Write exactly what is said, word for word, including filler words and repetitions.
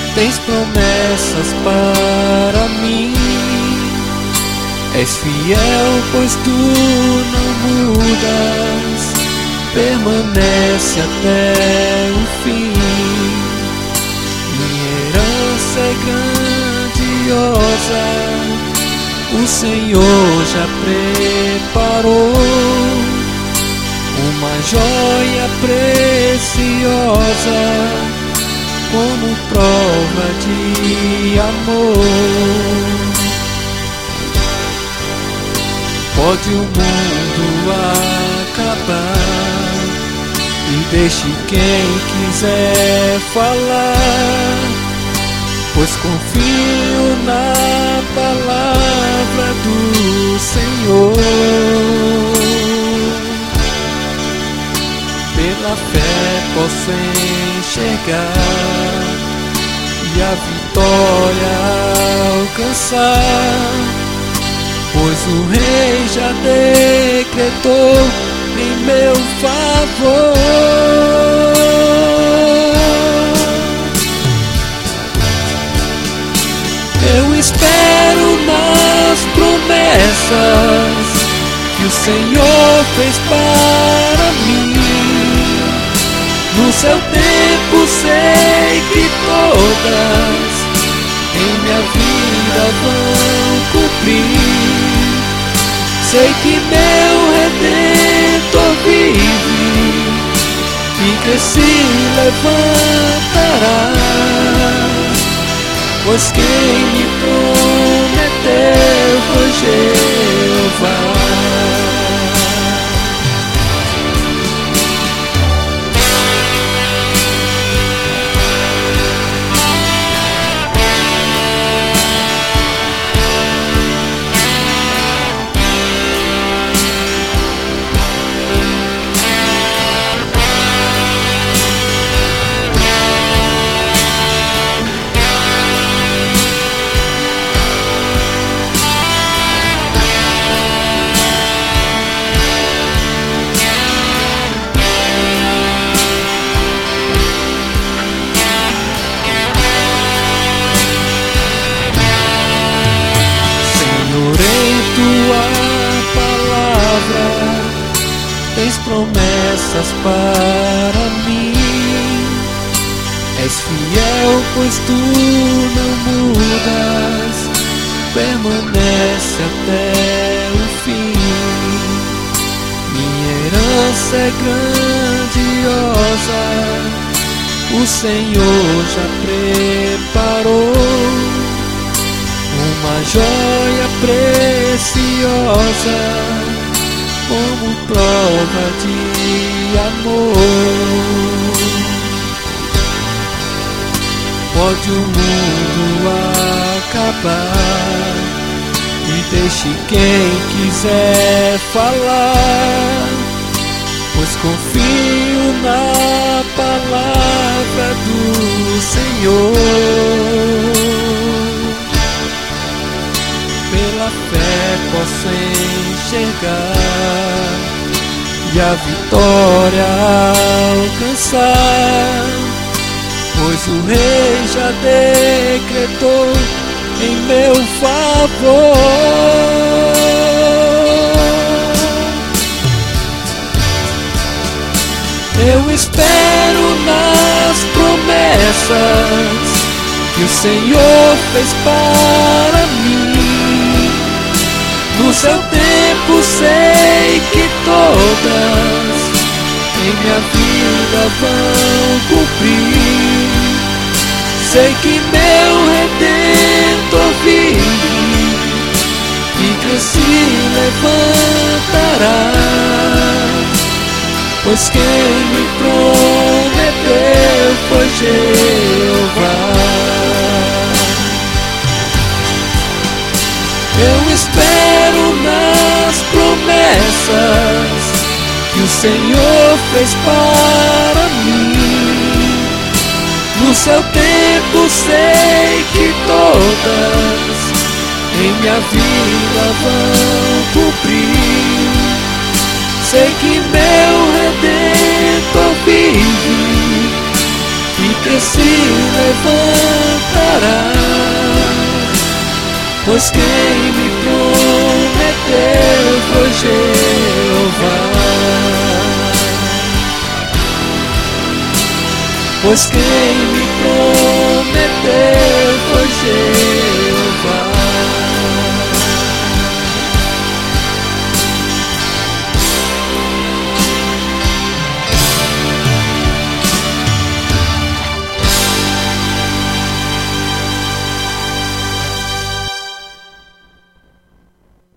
tens promessas para mim. És fiel, pois tu não mudas, permanece até o fim. Minha herança é grandiosa, o Senhor já preparou uma joia preciosa, como prova de amor. Pode o mundo acabar e deixe quem quiser falar, pois confio na palavra do Senhor. Pela fé posso enxergar e a vitória alcançar, pois o Rei já decretou em meu favor. Eu espero nas promessas que o Senhor fez para mim. No seu tempo sei que todas em minha vida vão cumprir. Sei que meu Redentor vive e que se levantará, pois quem me prometeu foi Jeová. Tens promessas para mim. És fiel, pois tu não mudas, permanece até o fim. Minha herança é grandiosa, o Senhor já preparou uma joia preciosa, como prova de amor. Pode o mundo acabar e deixe quem quiser falar, pois confio na palavra do Senhor. Pela fé posso enxergar e a vitória alcançar, pois o Rei já decretou em meu favor. Eu espero nas promessas que o Senhor fez para mim. No seu tempo sei que todas em minha vida vão cumprir. Sei que meu Redentor vive e que se levantará, pois quem me prometeu foi Jeová. Eu espero nas promessas que o Senhor fez para mim. No seu tempo sei que todas em minha vida vão cumprir. Sei que meu Redentor vive e que se levanta pois quem me prometeu foi Jeová. Pois quem me